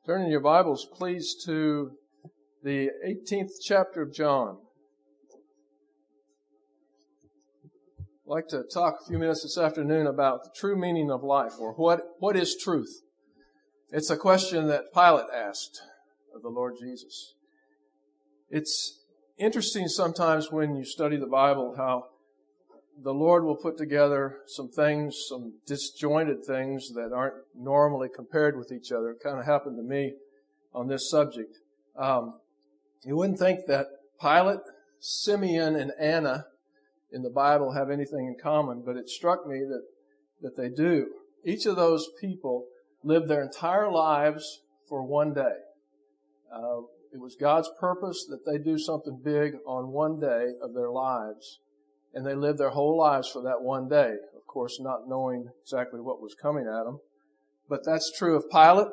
Turn in your Bibles, please, to the 18th chapter of John. I'd like to talk a few minutes this afternoon about the true meaning of life, or what is truth? It's a question that Pilate asked of the Lord Jesus. It's interesting sometimes when you study the Bible how the Lord will put together some things, some disjointed things that aren't normally compared with each other. It kind of happened to me on this subject. You wouldn't think that Pilate, Simeon, and Anna in the Bible have anything in common, but it struck me that they do. Each of those people lived their entire lives for one day. It was God's purpose that they do something big on one day of their lives. And they lived their whole lives for that one day, of course, not knowing exactly what was coming at them. But that's true of Pilate,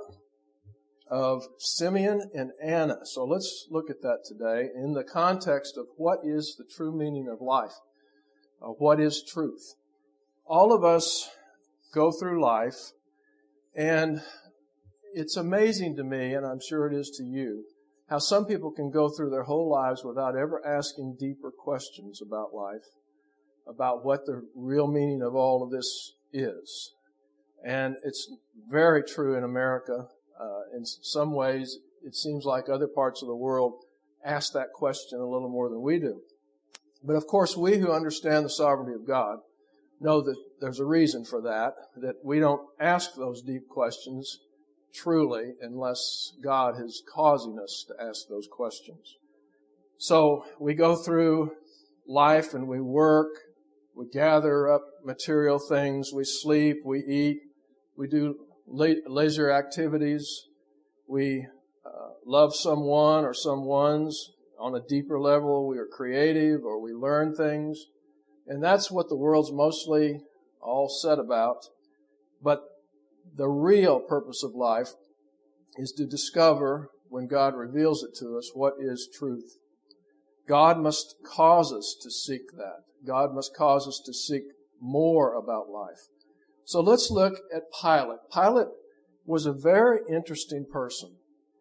of Simeon, and Anna. So let's look at that today in the context of what is the true meaning of life. What is truth? All of us go through life, and it's amazing to me, and I'm sure it is to you, how some people can go through their whole lives without ever asking deeper questions about life, about what the real meaning of all of this is. And it's very true in America. In some ways, it seems like other parts of the world ask that question a little more than we do. But of course, we who understand the sovereignty of God know that there's a reason for that we don't ask those deep questions truly unless God is causing us to ask those questions. So we go through life and we work, we gather up material things, we sleep, we eat, we do leisure activities, we love someone or someones on a deeper level, we are creative or we learn things. And that's what the world's mostly all said about. But the real purpose of life is to discover, when God reveals it to us, what is truth. God must cause us to seek that. God must cause us to seek more about life. So let's look at Pilate. Pilate was a very interesting person.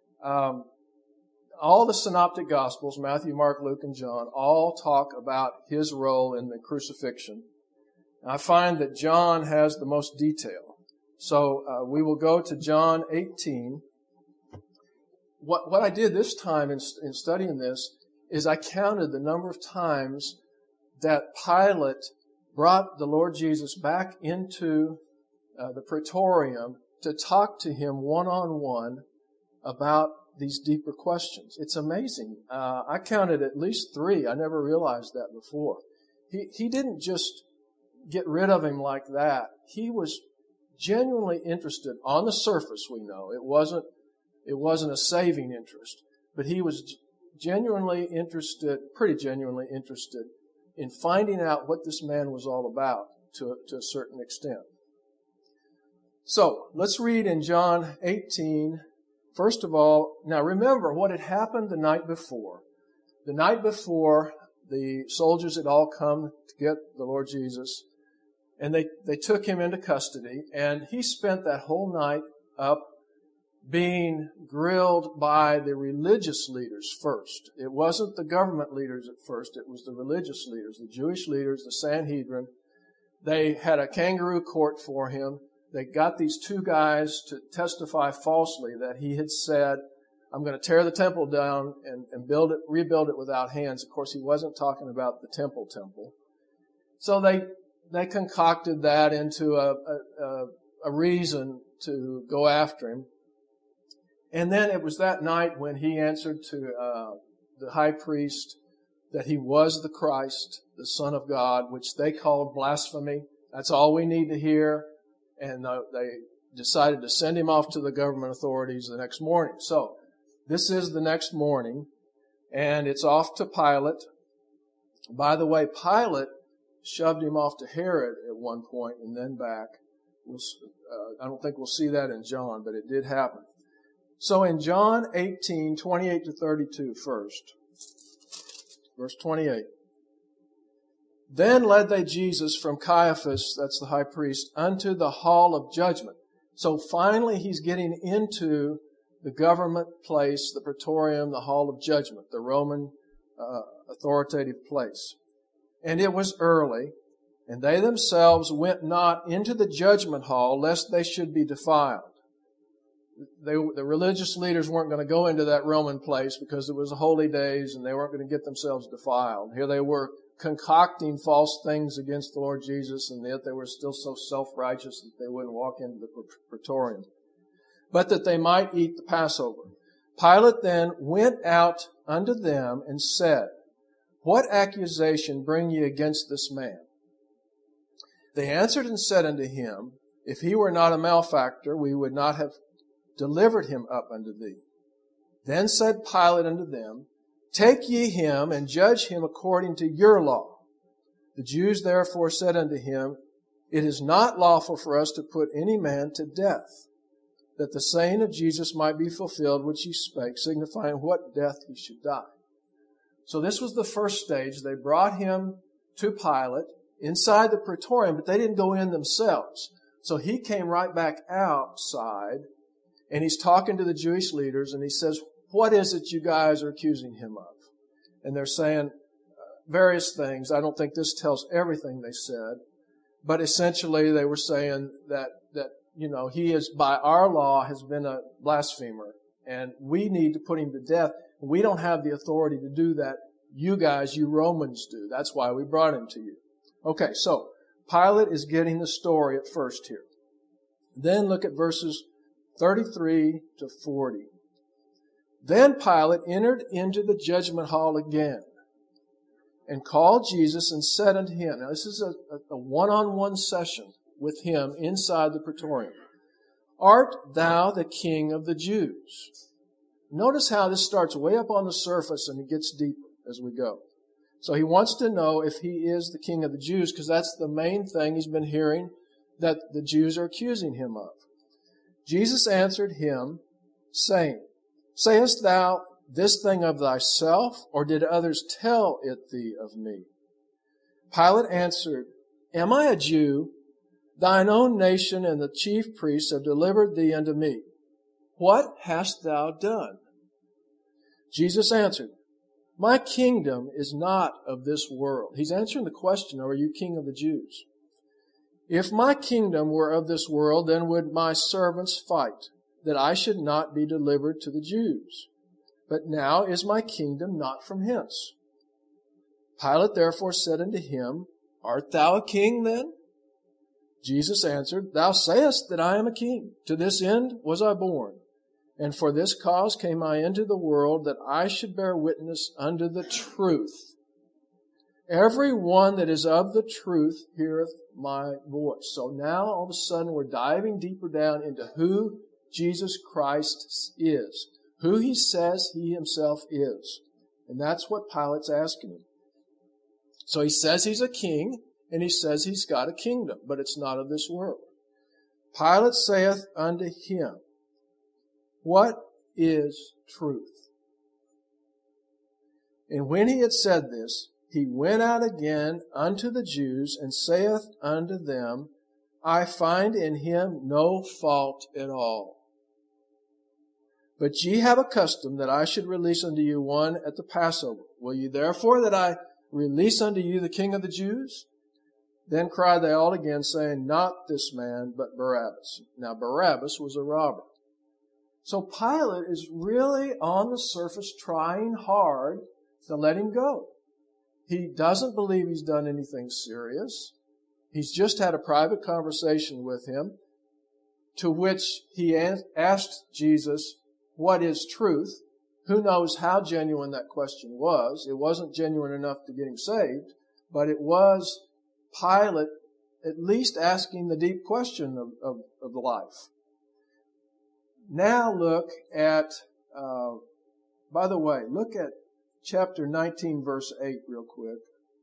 All the synoptic gospels, Matthew, Mark, Luke, and John, all talk about his role in the crucifixion. I find that John has the most detail. So we will go to John 18. What I did this time in studying this is I counted the number of times that Pilate brought the Lord Jesus back into the praetorium to talk to him one-on-one about these deeper questions. It's amazing. I counted at least 3. I never realized that before. He didn't just get rid of him like that. He was genuinely interested. On the surface, we know. It wasn't a saving interest, but he was genuinely interested, pretty genuinely interested in finding out what this man was all about to a certain extent. So, let's read in John 18. First of all, now remember what had happened the night before. The night before, the soldiers had all come to get the Lord Jesus, and they took him into custody, and he spent that whole night up being grilled by the religious leaders first. It wasn't the government leaders at first, it was the religious leaders, the Jewish leaders, the Sanhedrin. They had a kangaroo court for him. They got these 2 guys to testify falsely that he had said, I'm going to tear the temple down and rebuild it without hands. Of course, he wasn't talking about the temple. So they concocted that into a reason to go after him. And then it was that night when he answered to the high priest that he was the Christ, the Son of God, which they called blasphemy. That's all we need to hear. And they decided to send him off to the government authorities the next morning. So this is the next morning, and it's off to Pilate. By the way, Pilate shoved him off to Herod at one point and then back. I don't think we'll see that in John, but it did happen. So in John 18, 28 to 32 first, verse 28. Then led they Jesus from Caiaphas, that's the high priest, unto the hall of judgment. So finally he's getting into the government place, the Praetorium, the Hall of Judgment, the Roman authoritative place. And it was early, and they themselves went not into the judgment hall, lest they should be defiled. The religious leaders weren't going to go into that Roman place because it was the holy days, and they weren't going to get themselves defiled. Here they were concocting false things against the Lord Jesus, and yet they were still so self-righteous that they wouldn't walk into the Praetorium, but that they might eat the Passover. Pilate then went out unto them and said, What accusation bring ye against this man? They answered and said unto him, If he were not a malefactor, we would not have delivered him up unto thee. Then said Pilate unto them, Take ye him and judge him according to your law. The Jews therefore said unto him, It is not lawful for us to put any man to death, that the saying of Jesus might be fulfilled, which he spake, signifying what death he should die. So this was the first stage. They brought him to Pilate inside the Praetorium, but they didn't go in themselves. So he came right back outside, and he's talking to the Jewish leaders, and he says, What is it you guys are accusing him of? And they're saying various things. I don't think this tells everything they said, but essentially they were saying that he is, by our law, has been a blasphemer, and we need to put him to death. We don't have the authority to do that. You guys, you Romans do. That's why we brought him to you. Okay, so Pilate is getting the story at first here. Then look at verses 33 to 40. Then Pilate entered into the judgment hall again and called Jesus and said unto him, now this is a one-on-one session with him inside the Praetorium, Art thou the King of the Jews? Notice how this starts way up on the surface and it gets deeper as we go. So he wants to know if he is the King of the Jews, because that's the main thing he's been hearing that the Jews are accusing him of. Jesus answered him, saying, Sayest thou this thing of thyself, or did others tell it thee of me? Pilate answered, Am I a Jew? Thine own nation and the chief priests have delivered thee unto me. What hast thou done? Jesus answered, My kingdom is not of this world. He's answering the question, Are you King of the Jews? If my kingdom were of this world, then would my servants fight, that I should not be delivered to the Jews. But now is my kingdom not from hence. Pilate therefore said unto him, Art thou a king then? Jesus answered, Thou sayest that I am a king. To this end was I born, and for this cause came I into the world, that I should bear witness unto the truth. Every one that is of the truth heareth my voice. So now all of a sudden we're diving deeper down into who Jesus Christ is, who he says he himself is. And that's what Pilate's asking him. So he says he's a king, and he says he's got a kingdom, but it's not of this world. Pilate saith unto him, What is truth? And when he had said this, he went out again unto the Jews, and saith unto them, I find in him no fault at all. But ye have a custom that I should release unto you one at the Passover. Will ye therefore that I release unto you the King of the Jews? Then cried they all again, saying, Not this man, but Barabbas. Now Barabbas was a robber. So Pilate is really on the surface trying hard to let him go. He doesn't believe he's done anything serious. He's just had a private conversation with him, to which he asked Jesus, What is truth? Who knows how genuine that question was? It wasn't genuine enough to get him saved, but it was Pilate at least asking the deep question of the life. Now look at, by the way, look at chapter 19, verse 8 real quick.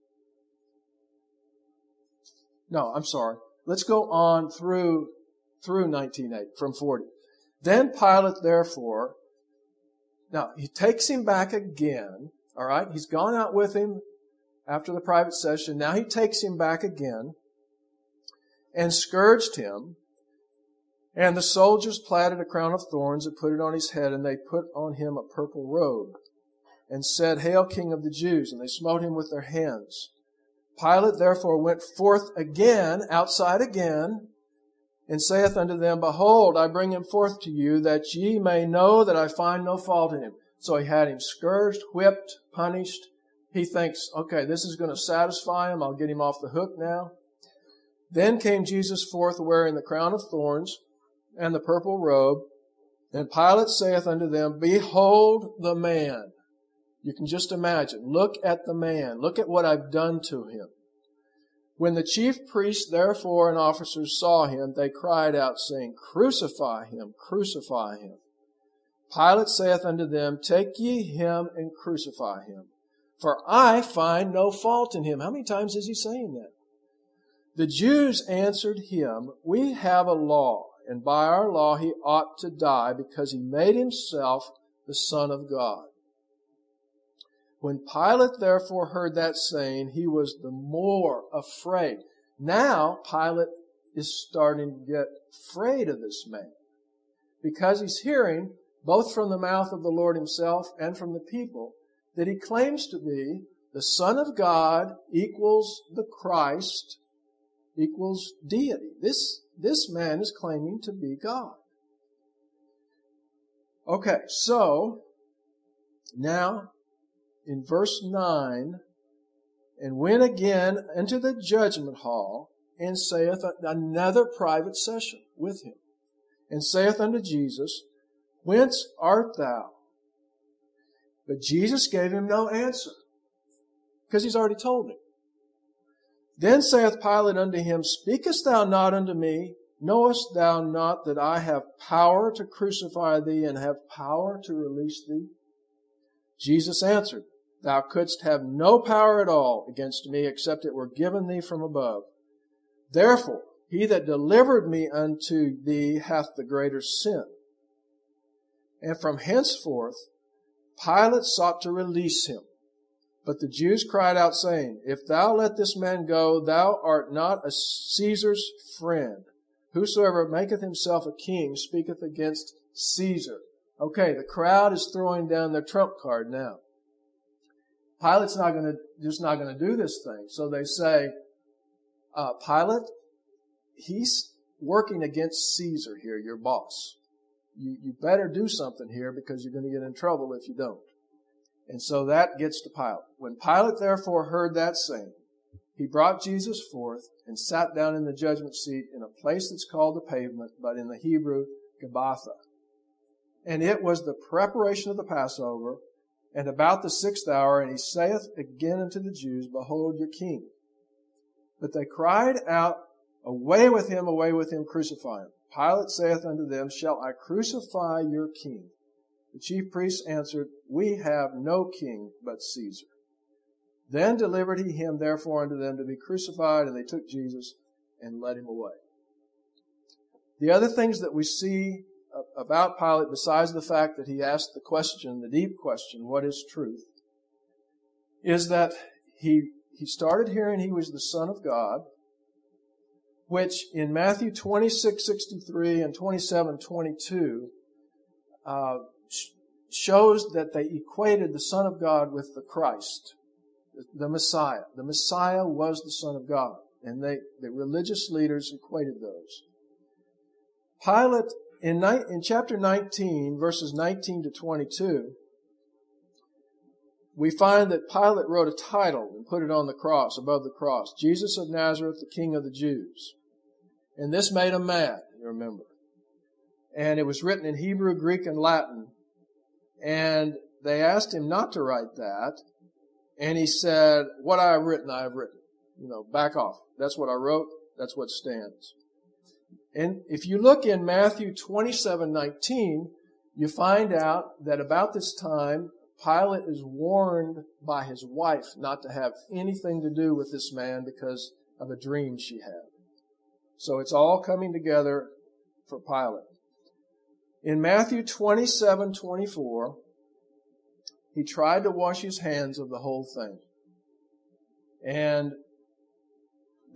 No, I'm sorry. Let's go on through 19:8 from 40. Then Pilate, therefore, now he takes him back again. All right, he's gone out with him after the private session. Now he takes him back again and scourged him And the soldiers platted a crown of thorns and put it on his head, and they put on him a purple robe, and said, Hail, King of the Jews! And they smote him with their hands. Pilate therefore went forth again, outside again, and saith unto them, Behold, I bring him forth to you, that ye may know that I find no fault in him. So he had him scourged, whipped, punished. He thinks, okay, this is going to satisfy him. I'll get him off the hook now. Then came Jesus forth wearing the crown of thorns and the purple robe. And Pilate saith unto them, Behold the man. You can just imagine. Look at the man. Look at what I've done to him. When the chief priests, therefore, and officers saw him, they cried out, saying, Crucify him, crucify him. Pilate saith unto them, Take ye him and crucify him, for I find no fault in him. How many times is he saying that? The Jews answered him, We have a law, and by our law he ought to die, because he made himself the Son of God. When Pilate therefore heard that saying, he was the more afraid. Now Pilate is starting to get afraid of this man, because he's hearing, both from the mouth of the Lord himself and from the people, that he claims to be the Son of God equals the Christ equals deity. This man is claiming to be God. Okay, so now in verse 9, and went again into the judgment hall, and saith another private session with him, and saith unto Jesus, Whence art thou? But Jesus gave him no answer, because he's already told him. Then saith Pilate unto him, Speakest thou not unto me? Knowest thou not that I have power to crucify thee, and have power to release thee? Jesus answered, Thou couldst have no power at all against me, except it were given thee from above. Therefore, he that delivered me unto thee hath the greater sin. And from henceforth Pilate sought to release him. But the Jews cried out, saying, If thou let this man go, thou art not a Caesar's friend. Whosoever maketh himself a king speaketh against Caesar. Okay, the crowd is throwing down their trump card now. Pilate's just not going to do this thing. So they say, Pilate, he's working against Caesar here, your boss. You better do something here, because you're going to get in trouble if you don't. And so that gets to Pilate. When Pilate therefore heard that saying, he brought Jesus forth and sat down in the judgment seat in a place that's called the pavement, but in the Hebrew, Gabbatha. And it was the preparation of the Passover, and about the 6th hour, and he saith again unto the Jews, Behold your king. But they cried out, Away with him, crucify him. Pilate saith unto them, Shall I crucify your king? The chief priests answered, We have no king but Caesar. Then delivered he him therefore unto them to be crucified, and they took Jesus and led him away. The other things that we see about Pilate, besides the fact that he asked the question, the deep question, what is truth, is that he started hearing he was the Son of God, which in Matthew 26:63 and 27:22 shows that they equated the Son of God with the Christ, the Messiah. The Messiah was the Son of God, and the religious leaders equated those. Pilate, in chapter 19, verses 19 to 22, we find that Pilate wrote a title and put it on the cross, above the cross, Jesus of Nazareth, the King of the Jews. And this made him mad, you remember. And it was written in Hebrew, Greek, and Latin. And they asked him not to write that. And he said, What I have written, I have written. Back off. That's what I wrote. That's what stands. And if you look in Matthew 27:19, you find out that about this time, Pilate is warned by his wife not to have anything to do with this man because of a dream she had. So it's all coming together for Pilate. In Matthew 27:24, he tried to wash his hands of the whole thing. And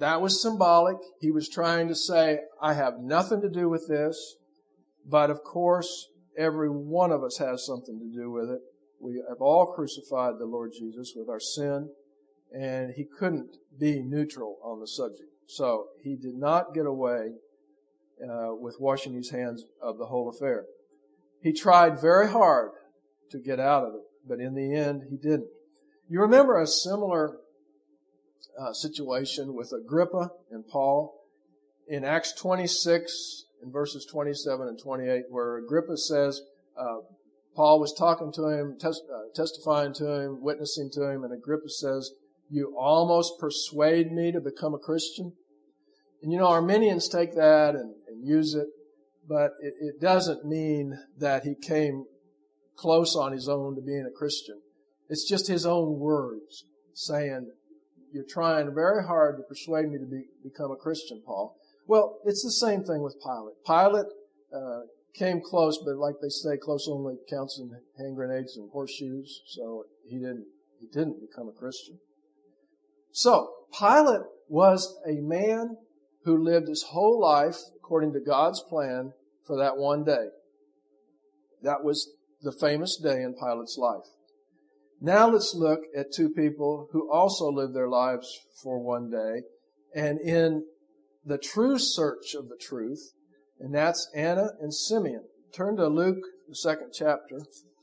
that was symbolic. He was trying to say, I have nothing to do with this, but of course, every one of us has something to do with it. We have all crucified the Lord Jesus with our sin, and he couldn't be neutral on the subject. So he did not get away with washing his hands of the whole affair. He tried very hard to get out of it, but in the end, he didn't. You remember a similar situation with Agrippa and Paul in Acts 26 in verses 27 and 28, where Agrippa says, Paul was talking to him, testifying to him, witnessing to him, and Agrippa says, you almost persuade me to become a Christian. And Arminians take that and use it, but it doesn't mean that he came close on his own to being a Christian. It's just his own words saying, you're trying very hard to persuade me to become a Christian, Paul. Well, it's the same thing with Pilate. Pilate came close, but like they say, close only counts in hand grenades and horseshoes, so he didn't become a Christian. So, Pilate was a man who lived his whole life according to God's plan for that one day. That was the famous day in Pilate's life. Now let's look at two people who also lived their lives for one day, and in the true search of the truth, and that's Anna and Simeon. Turn to Luke, the 2nd chapter.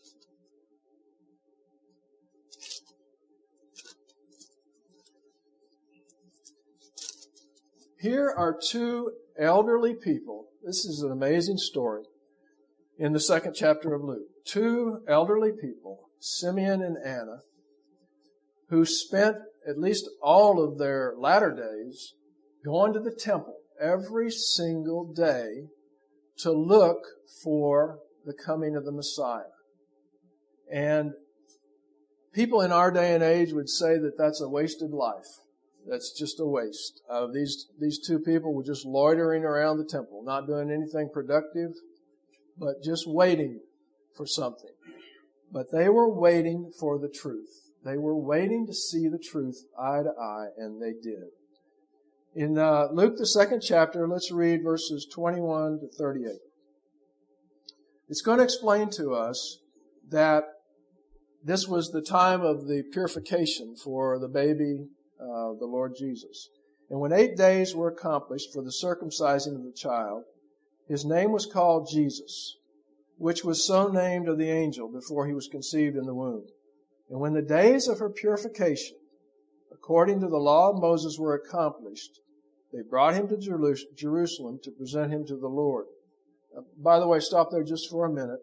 Here are two elderly people. This is an amazing story in the 2nd chapter of Luke. Two elderly people, Simeon and Anna, who spent at least all of their latter days going to the temple every single day to look for the coming of the Messiah. And people in our day and age would say that that's a wasted life. That's just a waste. These two people were just loitering around the temple, not doing anything productive, but just waiting for something. But they were waiting for the truth. They were waiting to see the truth eye to eye, and they did. In Luke, the 2nd chapter, let's read verses 21 to 38. It's going to explain to us that this was the time of the purification for the baby, the Lord Jesus. And when 8 days were accomplished for the circumcising of the child, his name was called Jesus, which was so named of the angel before he was conceived in the womb. And when the days of her purification, according to the law of Moses, were accomplished, they brought him to Jerusalem to present him to the Lord. By the way, stop there just for a minute.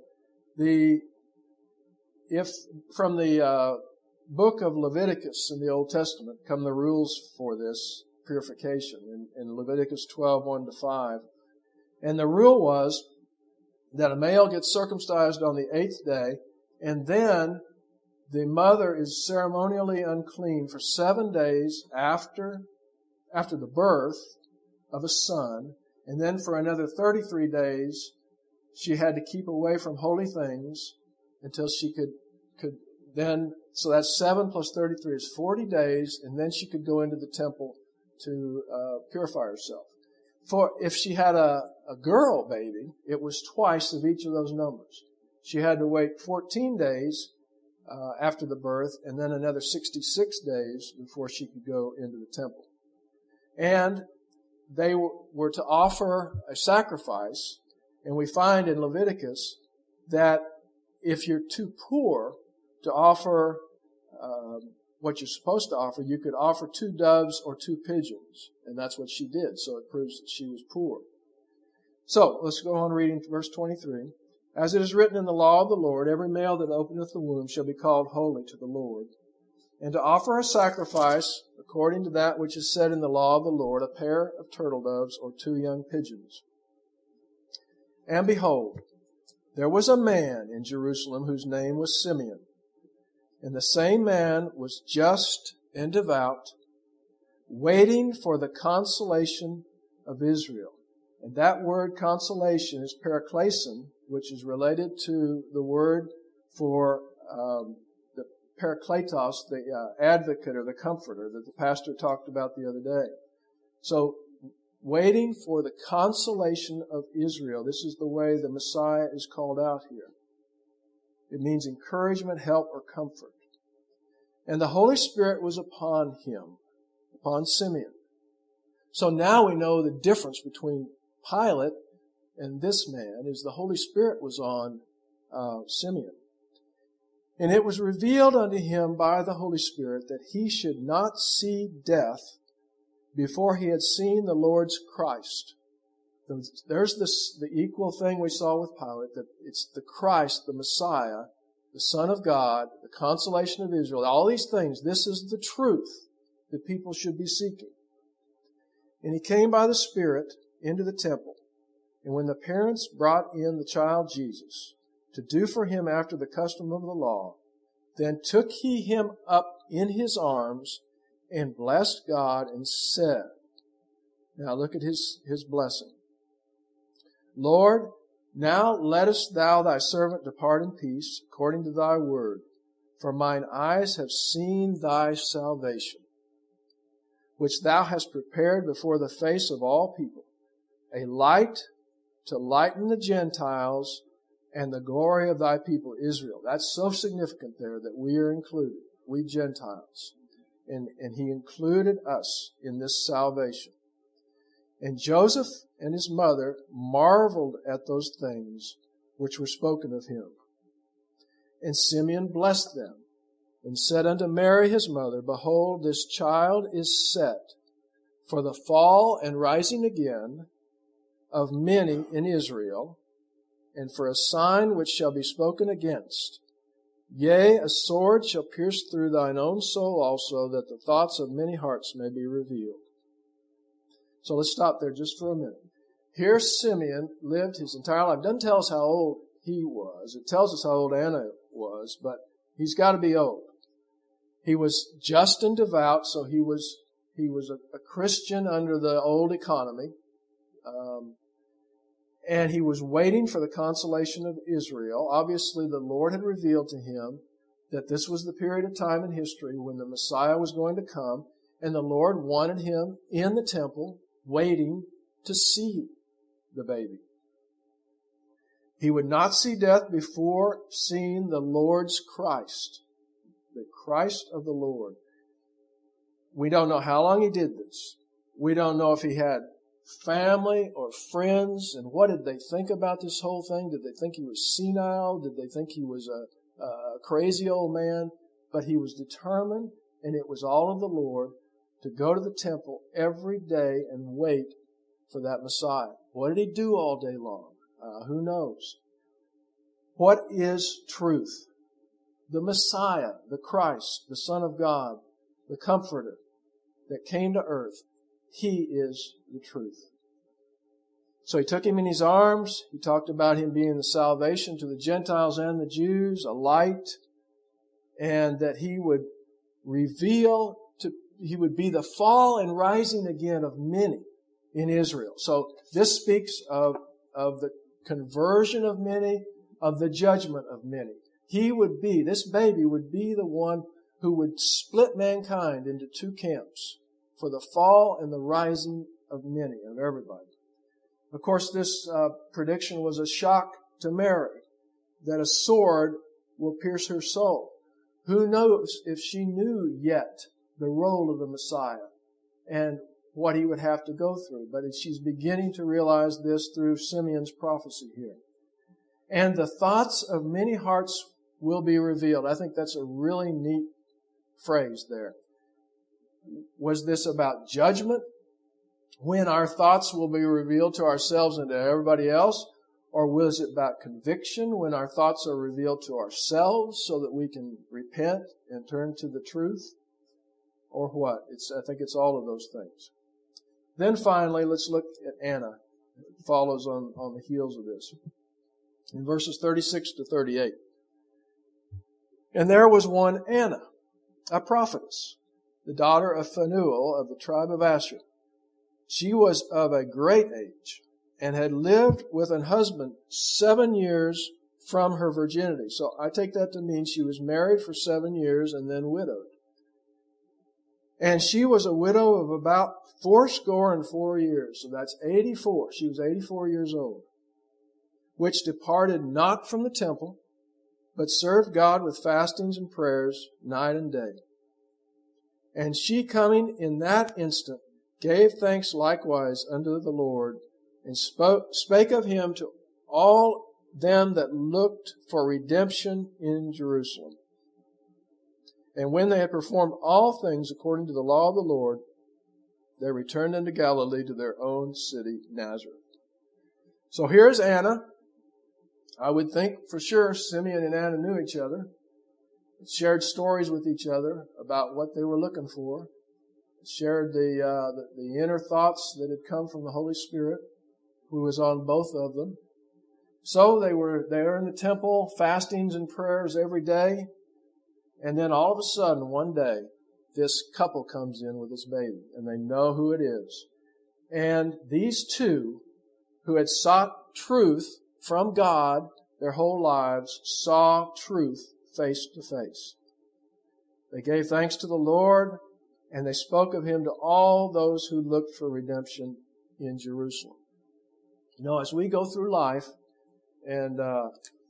If from the book of Leviticus in the Old Testament come the rules for this purification in Leviticus 12:1-5, and the rule was that a male gets circumcised on the 8th day, and then the mother is ceremonially unclean for 7 days after the birth of a son, and then for another 33 days she had to keep away from holy things until she could then, so that's 7 plus 33 is 40 days, and then she could go into the temple to purify herself. For if she had a girl baby, it was twice of each of those numbers. She had to wait 14 days after the birth, and then another 66 days before she could go into the temple. And they were to offer a sacrifice, and we find in Leviticus that if you're too poor to offer what you're supposed to offer, you could offer 2 doves or 2 pigeons, and that's what she did, so it proves that she was poor. So, let's go on reading to verse 23. As it is written in the law of the Lord, every male that openeth the womb shall be called holy to the Lord. And to offer a sacrifice, according to that which is said in the law of the Lord, a pair of turtle doves or 2 young pigeons. And behold, there was a man in Jerusalem whose name was Simeon. And the same man was just and devout, waiting for the consolation of Israel. And that word consolation is paraklesin, which is related to the word for the parakletos, the advocate or the comforter that the pastor talked about the other day. So, waiting for the consolation of Israel. This is the way the Messiah is called out here. It means encouragement, help, or comfort. And the Holy Spirit was upon him, upon Simeon. So now we know the difference between Pilate and this man is the Holy Spirit was on Simeon. And it was revealed unto him by the Holy Spirit that he should not see death before he had seen the Lord's Christ. There's the equal thing we saw with Pilate, that it's the Christ, the Messiah, the Son of God, the consolation of Israel, all these things. This is the truth that people should be seeking. And he came by the Spirit into the temple. And when the parents brought in the child Jesus to do for him after the custom of the law, then took he him up in his arms and blessed God and said, now look at his blessing. Lord, now lettest thou thy servant depart in peace, according to thy word. For mine eyes have seen thy salvation, which thou hast prepared before the face of all people, a light to lighten the Gentiles and the glory of thy people Israel. That's so significant there that we are included, we Gentiles. And he included us in this salvation. And Joseph and his mother marveled at those things which were spoken of him. And Simeon blessed them, and said unto Mary his mother, Behold, this child is set for the fall and rising again of many in Israel, and for a sign which shall be spoken against. Yea, a sword shall pierce through thine own soul also, that the thoughts of many hearts may be revealed. So let's stop there just for a minute. Here Simeon lived his entire life. It doesn't tell us how old he was. It tells us how old Anna was, but he's got to be old. He was just and devout, so he was a Christian under the old economy. And he was waiting for the consolation of Israel. Obviously, the Lord had revealed to him that this was the period of time in history when the Messiah was going to come, and the Lord wanted him in the temple waiting to see the baby. He would not see death before seeing the Lord's Christ, the Christ of the Lord. We don't know how long he did this. We don't know if he had family or friends, and what did they think about this whole thing? Did they think he was senile? Did they think he was a crazy old man? But he was determined, and it was all of the Lord, to go to the temple every day and wait for that Messiah. What did he do all day long? Who knows? What is truth? The Messiah, the Christ, the Son of God, the Comforter that came to earth. He is the truth. So he took him in his arms. He talked about him being the salvation to the Gentiles and the Jews, a light, and that he would he would be the fall and rising again of many in Israel. So this speaks of the conversion of many, of the judgment of many. This baby would be the one who would split mankind into two camps for the fall and the rising of many, of everybody. Of course, this prediction was a shock to Mary, that a sword will pierce her soul. Who knows if she knew yet the role of the Messiah and what he would have to go through. But she's beginning to realize this through Simeon's prophecy here. And the thoughts of many hearts will be revealed. I think that's a really neat phrase there. Was this about judgment, when our thoughts will be revealed to ourselves and to everybody else? Or was it about conviction, when our thoughts are revealed to ourselves so that we can repent and turn to the truth? Or what? I think it's all of those things. Then finally, let's look at Anna. It follows on the heels of this. In verses 36 to 38. And there was one Anna, a prophetess, the daughter of Phanuel of the tribe of Asher. She was of a great age and had lived with an husband 7 years from her virginity. So I take that to mean she was married for 7 years and then widowed. And she was a widow of about 84 years. So that's 84. She was 84 years old. Which departed not from the temple, but served God with fastings and prayers night and day. And she coming in that instant gave thanks likewise unto the Lord, and spake of him to all them that looked for redemption in Jerusalem. And when they had performed all things according to the law of the Lord, they returned into Galilee to their own city, Nazareth. So here's Anna. I would think for sure Simeon and Anna knew each other, shared stories with each other about what they were looking for, shared the inner thoughts that had come from the Holy Spirit, who was on both of them. So they were there in the temple, fastings and prayers every day. And then all of a sudden, one day, this couple comes in with this baby, and they know who it is. And these two, who had sought truth from God their whole lives, saw truth face to face. They gave thanks to the Lord, and they spoke of Him to all those who looked for redemption in Jerusalem. You know, as we go through life, and, I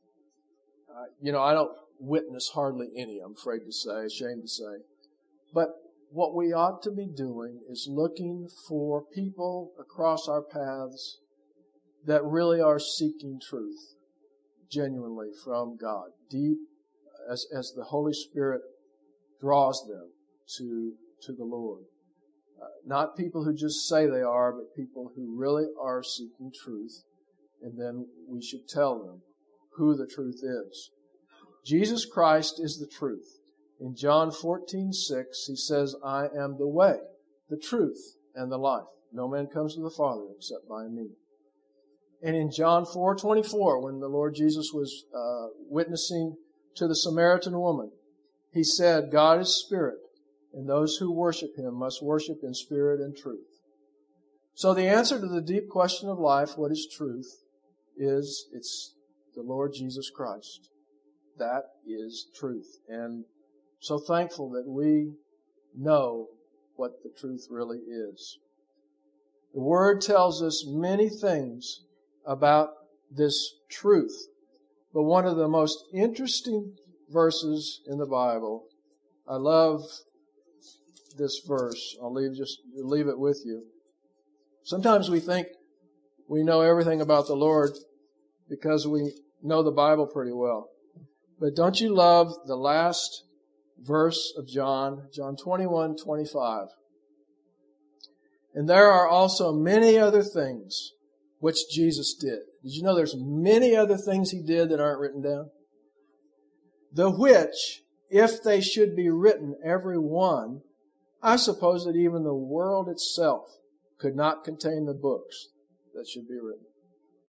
don't witness hardly any, I'm afraid to say, ashamed to say. But what we ought to be doing is looking for people across our paths that really are seeking truth, genuinely from God, deep as the Holy Spirit draws them to the Lord. Not people who just say they are, but people who really are seeking truth. And then we should tell them who the truth is. Jesus Christ is the truth. In John 14:6, He says, I am the way, the truth, and the life. No man comes to the Father except by me. And in John 4:24, when the Lord Jesus was witnessing to the Samaritan woman, He said, God is spirit, and those who worship Him must worship in spirit and truth. So the answer to the deep question of life, what is truth, is it's the Lord Jesus Christ. That is truth. And so thankful that we know what the truth really is. The Word tells us many things about this truth. But one of the most interesting verses in the Bible, I love this verse. I'll leave it with you. Sometimes we think we know everything about the Lord because we know the Bible pretty well. But don't you love the last verse of John 21:25? And there are also many other things which Jesus did. Did you know there's many other things He did that aren't written down? The which, if they should be written, every one, I suppose that even the world itself could not contain the books that should be written.